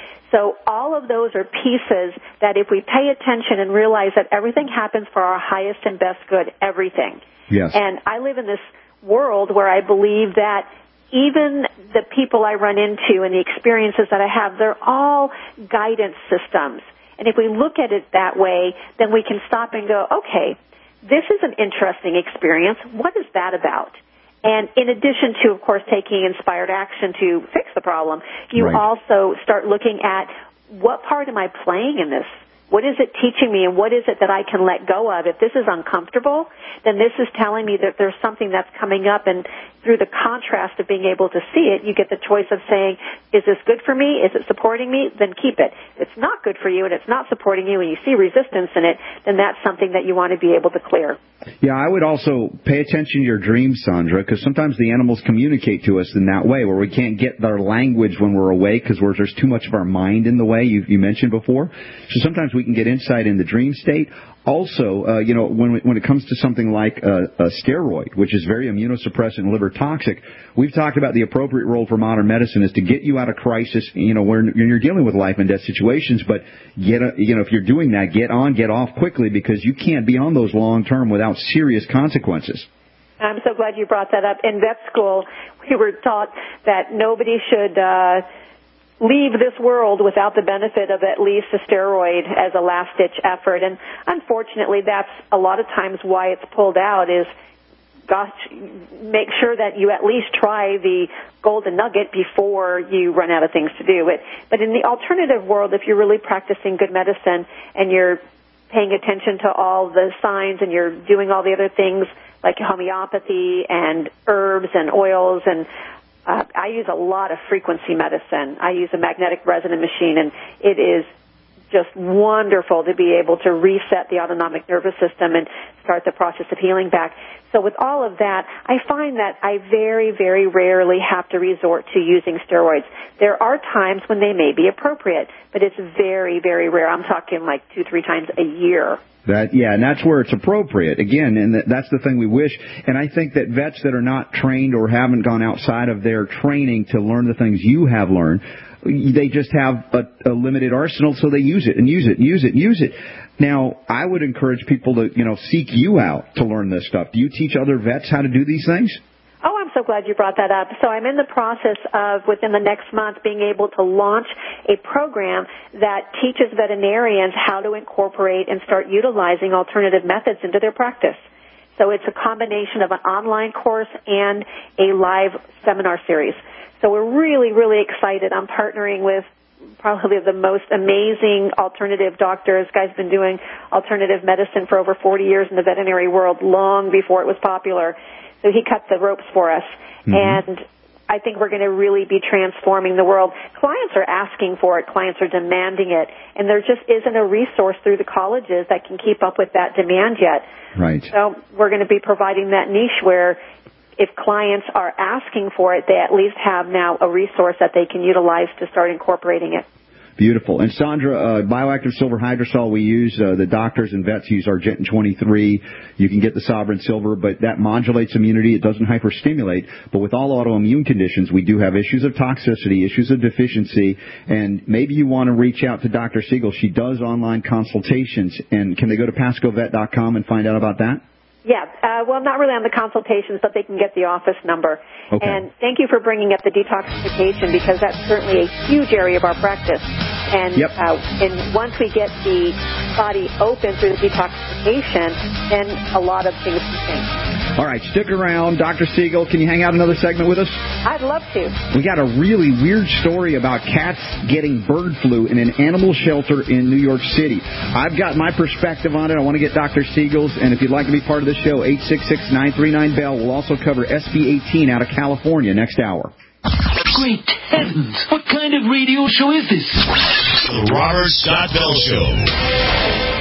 So all of those are pieces that if we pay attention and realize that everything happens for our highest and best good, everything. Yes. And I live in this world where I believe that even the people I run into and the experiences that I have, they're all guidance systems. And if we look at it that way, then we can stop and go, okay, this is an interesting experience. What is that about? And in addition to, of course, taking inspired action to fix the problem, you right. also start looking at what part am I playing in this? What is it teaching me, and what is it that I can let go of? If this is uncomfortable, then this is telling me that there's something that's coming up, and through the contrast of being able to see it, you get the choice of saying, is this good for me? Is it supporting me? Then keep it. If it's not good for you and it's not supporting you and you see resistance in it, then that's something that you want to be able to clear. Yeah, I would also pay attention to your dreams, Sandra, because sometimes the animals communicate to us in that way where we can't get their language when we're awake because there's too much of our mind in the way, you, you mentioned before. So sometimes we can get insight in the dream state. Also, uh, you know, when when it comes to something like a, a steroid, which is very immunosuppressant and liver toxic, we've talked about the appropriate role for modern medicine is to get you out of crisis, you know, when you're dealing with life and death situations. But get, a, you know, if you're doing that, get on, get off quickly, because you can't be on those long term without serious consequences. I'm so glad you brought that up. In vet school, we were taught that nobody should Uh, leave this world without the benefit of at least a steroid as a last-ditch effort. And unfortunately, that's a lot of times why it's pulled out is, gosh, make sure that you at least try the golden nugget before you run out of things to do. But, but in the alternative world, if you're really practicing good medicine and you're paying attention to all the signs and you're doing all the other things like homeopathy and herbs and oils and Uh, I use a lot of frequency medicine. I use a magnetic resonant machine, and it is just wonderful to be able to reset the autonomic nervous system and start the process of healing back. So with all of that, I find that I very, very rarely have to resort to using steroids. There are times when they may be appropriate, but it's very, very rare. I'm talking like two, three times a year. That yeah, and that's where it's appropriate. Again, and that's the thing we wish. And I think that vets that are not trained or haven't gone outside of their training to learn the things you have learned, they just have a, a limited arsenal, so they use it and use it and use it and use it. Now, I would encourage people to, you know, seek you out to learn this stuff. Do you teach other vets how to do these things? Oh, I'm so glad you brought that up. So I'm in the process of, within the next month, being able to launch a program that teaches veterinarians how to incorporate and start utilizing alternative methods into their practice. So it's a combination of an online course and a live seminar series. So we're really, really excited. I'm partnering with probably the most amazing alternative doctors. This guy's been doing alternative medicine for over forty years in the veterinary world, long before it was popular. So he cut the ropes for us. Mm-hmm. And I think we're going to really be transforming the world. Clients are asking for it. Clients are demanding it. And there just isn't a resource through the colleges that can keep up with that demand yet. Right. So we're going to be providing that niche where if clients are asking for it, they at least have now a resource that they can utilize to start incorporating it. Beautiful. And Sandra, uh, Bioactive Silver Hydrosol we use, uh, the doctors and vets use Argentin twenty-three. You can get the Sovereign Silver, but that modulates immunity. It doesn't hyperstimulate. But with all autoimmune conditions, we do have issues of toxicity, issues of deficiency, and maybe you want to reach out to Doctor Siegel. She does online consultations. And can they go to pasco vet dot com and find out about that? Yeah, uh, well, not really on the consultations, but they can get the office number. Okay. And thank you for bringing up the detoxification, because that's certainly a huge area of our practice. And, yep. uh, and once we get the body open through the detoxification, then a lot of things can change. All right, stick around. Doctor Siegel, can you hang out another segment with us? I'd love to. We got a really weird story about cats getting bird flu in an animal shelter in New York City. I've got my perspective on it. I want to get Doctor Siegel's, and if you'd like to be part of the show, eight six six, nine three nine, B E L L. We'll also cover S B eighteen out of California next hour. Great heavens! What kind of radio show is this? The Robert Scott Bell Show.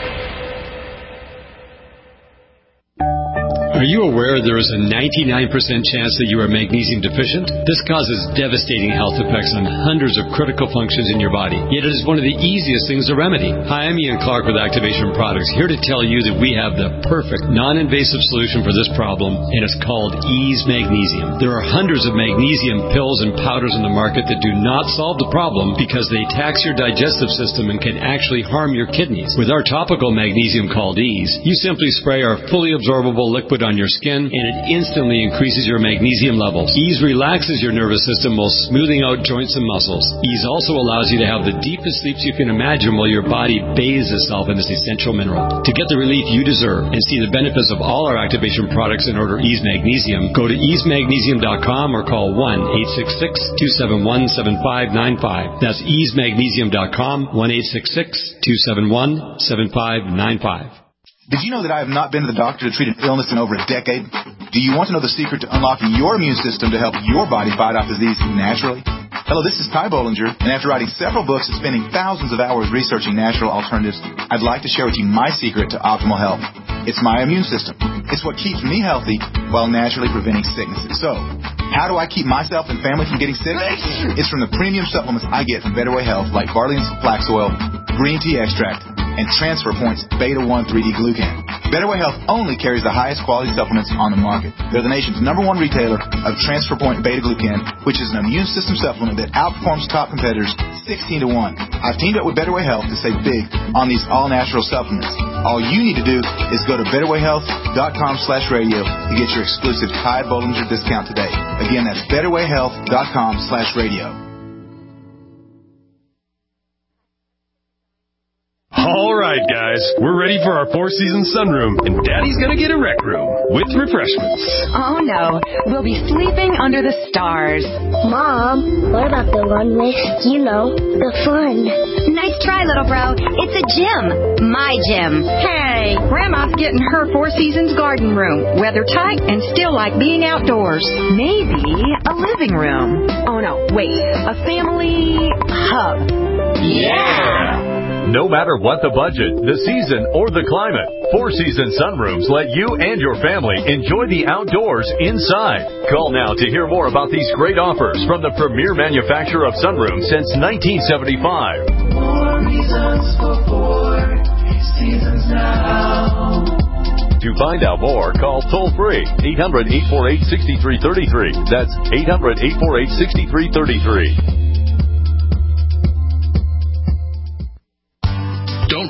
Are you aware there is a ninety-nine percent chance that you are magnesium deficient? This causes devastating health effects on hundreds of critical functions in your body, yet it is one of the easiest things to remedy. Hi, I'm Ian Clark with Activation Products, here to tell you that we have the perfect non-invasive solution for this problem, and it's called Ease Magnesium. There are hundreds of magnesium pills and powders on the market that do not solve the problem because they tax your digestive system and can actually harm your kidneys. With our topical magnesium called Ease, you simply spray our fully absorbable liquid on your skin, and it instantly increases your magnesium levels. Ease relaxes your nervous system while smoothing out joints and muscles. Ease also allows you to have the deepest sleeps you can imagine while your body bathes itself in this essential mineral. To get the relief you deserve and see the benefits of all our activation products and order Ease Magnesium, go to ease magnesium dot com or call one eight six six, two seven one, seven five nine five. That's ease magnesium dot com, one eight six six, two seven one, seven five nine five. Did you know that I have not been to the doctor to treat an illness in over a decade? Do you want to know the secret to unlocking your immune system to help your body fight off disease naturally? Hello, this is Ty Bollinger, and after writing several books and spending thousands of hours researching natural alternatives, I'd like to share with you my secret to optimal health. It's my immune system. It's what keeps me healthy while naturally preventing sicknesses. So, how do I keep myself and family from getting sick? It's from the premium supplements I get from Better Way Health, like Barley and Flax Oil, Green Tea Extract, and Transfer Points Beta one three D Glucan. Better Way Health only carries the highest quality supplements on the market. They're the nation's number one retailer of Transfer Point Beta Glucan, which is an immune system supplement that outperforms top competitors sixteen to one. I've teamed up with Better Way Health to save big on these all-natural supplements. All you need to do is go to better way health dot com slash radio to get your exclusive Ty Bollinger discount today. Again, that's better way health dot com slash radio. All right, guys, we're ready for our Four Seasons sunroom, and Daddy's gonna get a rec room with refreshments. Oh, no. We'll be sleeping under the stars. Mom, what about the runway? You know, the fun. Nice try, little bro. It's a gym. My gym. Hey, Grandma's getting her Four Seasons garden room. Weather tight and still like being outdoors. Maybe a living room. Oh, no, wait. A family hub. Yeah! No matter what the budget, the season, or the climate, Four Seasons Sunrooms let you and your family enjoy the outdoors inside. Call now to hear more about these great offers from the premier manufacturer of sunrooms since nineteen seventy-five. More reasons for Four Seasons now. To find out more, call toll-free eight hundred, eight four eight, six three three three. That's eight hundred, eight four eight, six three three three.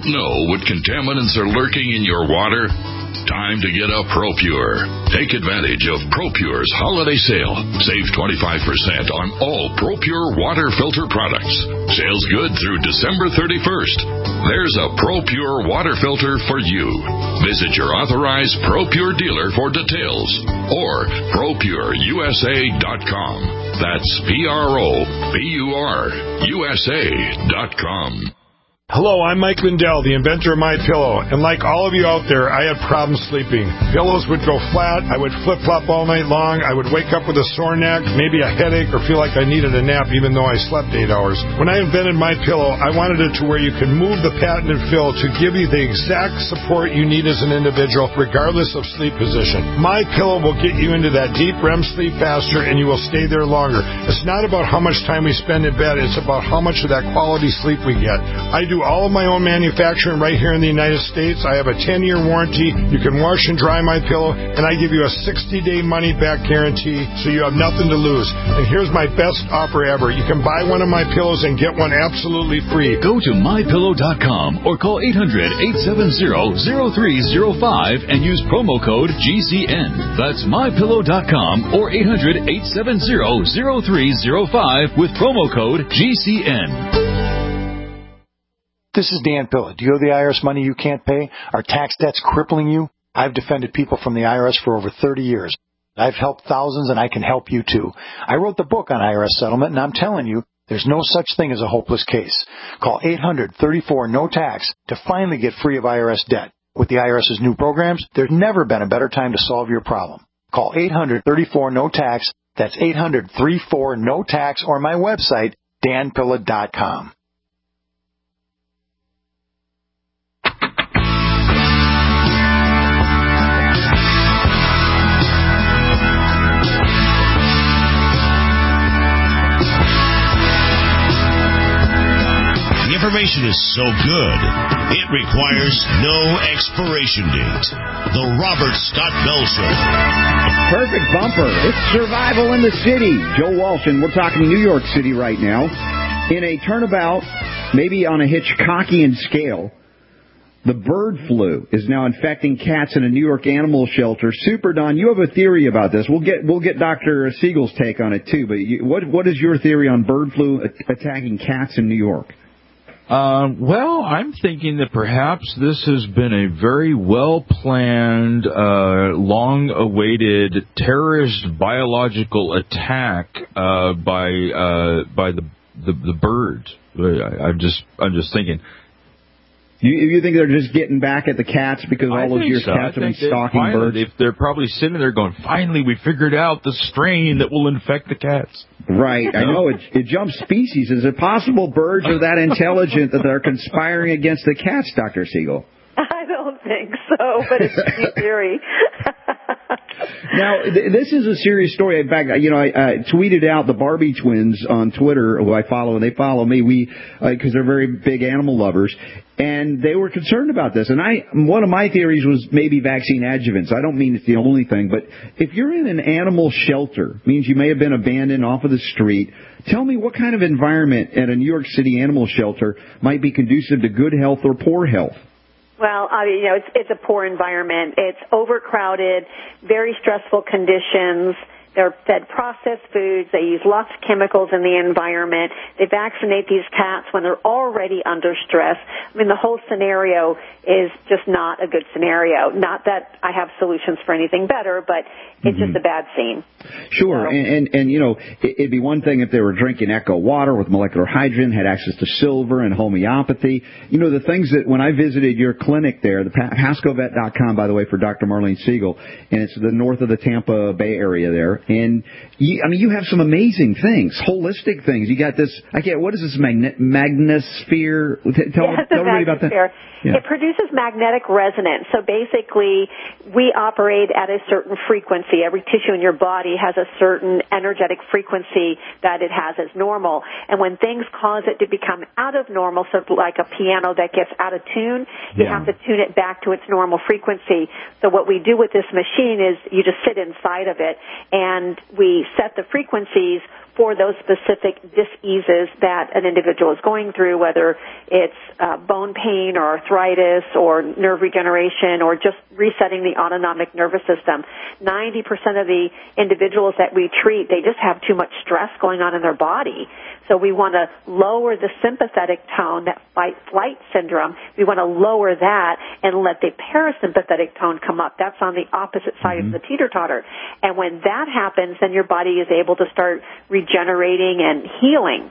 don't know what contaminants are lurking in your water? Time to get a ProPure. Take advantage of ProPure's holiday sale. Save twenty-five percent on all ProPure water filter products. Sales good through December thirty-first. There's a ProPure water filter for you. Visit your authorized ProPure dealer for details or Pro Pure U S A dot com. That's P R O P U R U S A dot com. Hello, I'm Mike Lindell, the inventor of MyPillow, and like all of you out there, I had problems sleeping. Pillows would go flat, I would flip-flop all night long, I would wake up with a sore neck, maybe a headache, or feel like I needed a nap even though I slept eight hours. When I invented MyPillow, I wanted it to where you could move the patented fill to give you the exact support you need as an individual, regardless of sleep position. MyPillow will get you into that deep R E M sleep faster, and you will stay there longer. It's not about how much time we spend in bed, it's about how much of that quality sleep we get. I do all of my own manufacturing right here in the United States. I have a ten-year warranty. You can wash and dry my pillow, and I give you a sixty-day money-back guarantee, so you have nothing to lose. And here's my best offer ever. You can buy one of my pillows and get one absolutely free. Go to my pillow dot com or call eight hundred, eight seven zero, zero three zero five and use promo code G C N. That's my pillow dot com or eight hundred, eight seven zero, zero three zero five with promo code G C N. This is Dan Pilla. Do you owe the I R S money you can't pay? Are tax debts crippling you? I've defended people from the I R S for over thirty years. I've helped thousands, and I can help you too. I wrote the book on I R S settlement, and I'm telling you, there's no such thing as a hopeless case. Call eight hundred, thirty-four, no tax to finally get free of I R S debt. With the IRS's new programs, there's never been a better time to solve your problem. Call eight hundred, thirty-four, no tax. That's eight hundred, thirty-four, no tax, or my website, dan pilla dot com. Information is so good, it requires no expiration date. The Robert Scott Bell Show. Perfect bumper. It's survival in the city. Joe Walsh, and we're talking New York City right now. In a turnabout, maybe on a Hitchcockian scale, the bird flu is now infecting cats in a New York animal shelter. Super Don, you have a theory about this. We'll get we'll get Doctor Siegel's take on it too. But you, what what is your theory on bird flu attacking cats in New York? Uh, well, I'm thinking that perhaps this has been a very well-planned, uh, long-awaited terrorist biological attack uh, by uh, by the, the the birds. I, I'm just I'm just thinking. You, you think they're just getting back at the cats because all I those years so. cats have been stalking finally, birds? If they're probably sitting there going, finally, we figured out the strain that will infect the cats. Right. I know. It, it jumps species. Is it possible birds are that intelligent that they're conspiring against the cats, Doctor Siegel? I don't think so, but it's a theory. Now, th- this is a serious story. In fact, you know, I uh, tweeted out the Barbie twins on Twitter, who I follow, and they follow me. We, because uh, they're very big animal lovers, and they were concerned about this. And I, one of my theories was maybe vaccine adjuvants. I don't mean it's the only thing, but if you're in an animal shelter, means you may have been abandoned off of the street. Tell me what kind of environment at a New York City animal shelter might be conducive to good health or poor health. Well, I mean, you know, it's it's a poor environment. It's overcrowded, very stressful conditions. They're fed processed foods. They use lots of chemicals in the environment. They vaccinate these cats when they're already under stress. I mean, the whole scenario is just not a good scenario. Not that I have solutions for anything better, but it's mm-hmm. just a bad scene. Sure, so. and, and, and, you know, it'd be one thing if they were drinking Echo water with molecular hydrogen, had access to silver and homeopathy. You know, the things that when I visited your clinic there, the Pasco Vet dot com, by the way, for Doctor Marlene Siegel, and it's the north of the Tampa Bay area there. And, you, I mean, you have some amazing things, holistic things. You got this, I can't, what is this, magne- magnosphere? Tell, yeah, tell everybody about that. Yeah. It produces magnetic resonance. So basically, we operate at a certain frequency. Every tissue in your body has a certain energetic frequency that it has as normal. And when things cause it to become out of normal, so like a piano that gets out of tune, you yeah. have to tune it back to its normal frequency. So what we do with this machine is you just sit inside of it, and we set the frequencies for those specific diseases that an individual is going through, whether it's uh, bone pain or arthritis or nerve regeneration or just resetting the autonomic nervous system. ninety percent of the individuals that we treat, they just have too much stress going on in their body. So we want to lower the sympathetic tone, that fight-flight syndrome. We want to lower that and let the parasympathetic tone come up. That's on the opposite side mm-hmm. of the teeter-totter. And when that happens, then your body is able to start regenerating and healing.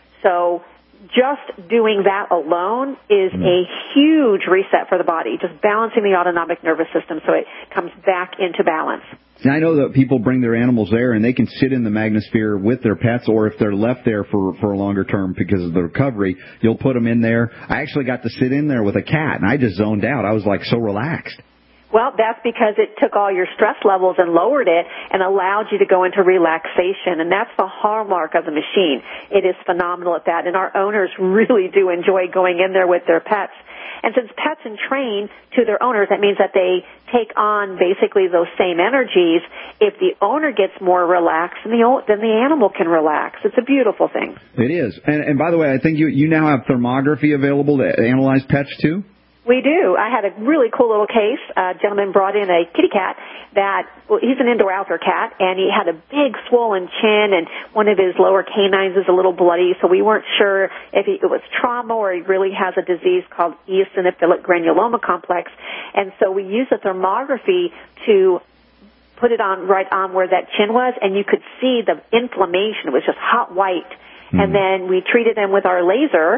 So just doing that alone is mm-hmm. a huge reset for the body, just balancing the autonomic nervous system so it comes back into balance. And I know that people bring their animals there, and they can sit in the Magnosphere with their pets, or if they're left there for, for a longer term because of the recovery, you'll put them in there. I actually got to sit in there with a cat, and I just zoned out. I was, like, so relaxed. Well, that's because it took all your stress levels and lowered it and allowed you to go into relaxation, and that's the hallmark of the machine. It is phenomenal at that, and our owners really do enjoy going in there with their pets. And since pets entrain to their owners, that means that they take on basically those same energies. If the owner gets more relaxed, then the, then the animal can relax. It's a beautiful thing. It is. And, and by the way, I think you, you now have thermography available to analyze pets, too? We do. I had a really cool little case. A gentleman brought in a kitty cat that, well, he's an indoor-outdoor cat, and he had a big swollen chin, and one of his lower canines is a little bloody, so we weren't sure if he, it was trauma or he really has a disease called eosinophilic granuloma complex. And so we used a thermography to put it on right on where that chin was, and you could see the inflammation. It was just hot white. Mm. And then we treated him with our laser,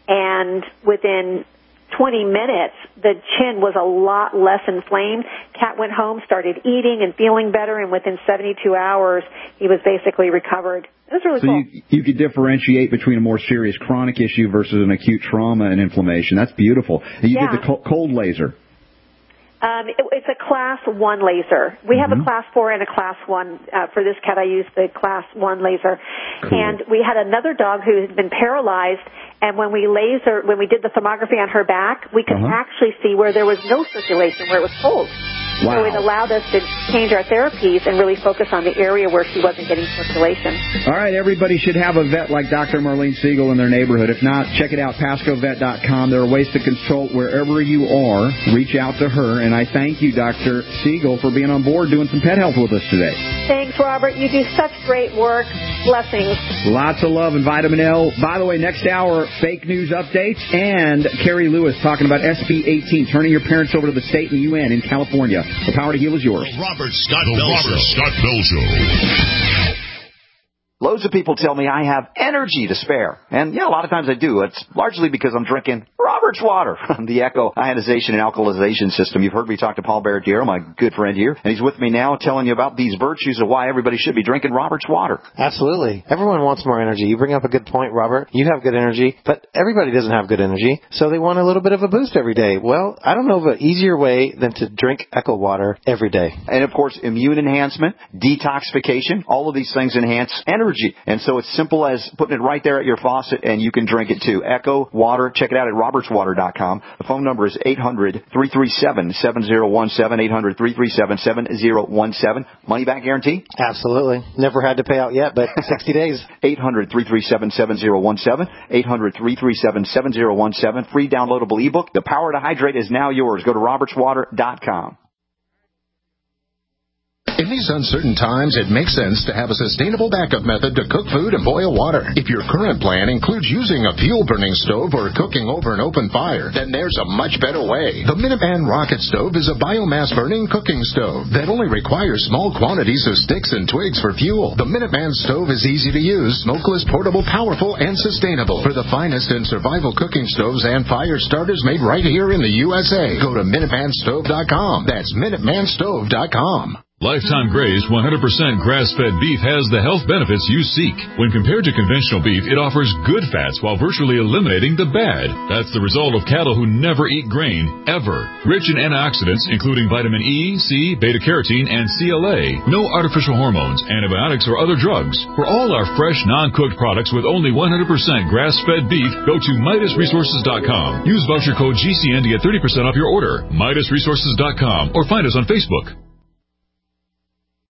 and within twenty minutes, the chin was a lot less inflamed. Cat went home, started eating and feeling better, and within seventy-two hours, he was basically recovered. It was really so cool. You, you could differentiate between a more serious chronic issue versus an acute trauma and inflammation. That's beautiful. You yeah. did the cold laser. Um, it, it's a class one laser. We have mm-hmm. a class four and a class one. Uh, for this cat, I used the class one laser. Cool. And we had another dog who had been paralyzed, and when we laser, when we did the thermography on her back, we could uh-huh. actually see where there was no circulation, where it was cold. Wow. So it allowed us to change our therapies and really focus on the area where she wasn't getting circulation. All right, everybody should have a vet like Doctor Marlene Siegel in their neighborhood. If not, check it out, Pasco Vet dot com. There are ways to consult wherever you are. Reach out to her, and I thank you, Doctor Siegel, for being on board doing some pet health with us today. Thanks, Robert. You do such great work. Blessings. Lots of love and vitamin L. By the way, next hour, fake news updates, and Carrie Lewis talking about S B eighteen, turning your parents over to the state and the U N in California. The power to heal is yours. The Robert Scott the Bell Robert Show. Scott Bell Show. Loads of people tell me I have energy to spare. And, yeah, a lot of times I do. It's largely because I'm drinking Robert's water from the Echo Ionization and Alkalization System. You've heard me talk to Paul Barrett-Diero, my good friend here, and he's with me now telling you about these virtues of why everybody should be drinking Robert's water. Absolutely. Everyone wants more energy. You bring up a good point, Robert. You have good energy, but everybody doesn't have good energy, so they want a little bit of a boost every day. Well, I don't know of an easier way than to drink Echo water every day. And, of course, immune enhancement, detoxification, all of these things enhance energy. And so it's simple as putting it right there at your faucet, and you can drink it too. Echo Water. Check it out at roberts water dot com. The phone number is eight hundred, three three seven, seven zero one seven, eight hundred, three three seven, seven zero one seven. Money back guarantee? Absolutely. Never had to pay out yet, but sixty days. eight hundred, three three seven, seven zero one seven. eight hundred, three three seven, seven zero one seven. Free downloadable ebook. The Power to Hydrate is now yours. Go to roberts water dot com. In these uncertain times, it makes sense to have a sustainable backup method to cook food and boil water. If your current plan includes using a fuel-burning stove or cooking over an open fire, then there's a much better way. The Minuteman Rocket Stove is a biomass-burning cooking stove that only requires small quantities of sticks and twigs for fuel. The Minuteman Stove is easy to use, smokeless, portable, powerful, and sustainable. For the finest in survival cooking stoves and fire starters made right here in the U S A, go to minuteman stove dot com. That's minuteman stove dot com. Lifetime Graze one hundred percent grass-fed beef has the health benefits you seek. When compared to conventional beef, it offers good fats while virtually eliminating the bad. That's the result of cattle who never eat grain, ever. Rich in antioxidants, including vitamin E, C, beta-carotene, and C L A. No artificial hormones, antibiotics, or other drugs. For all our fresh, non-cooked products with only one hundred percent grass-fed beef, go to Midas Resources dot com. Use voucher code G C N to get thirty percent off your order. Midas Resources dot com, or find us on Facebook.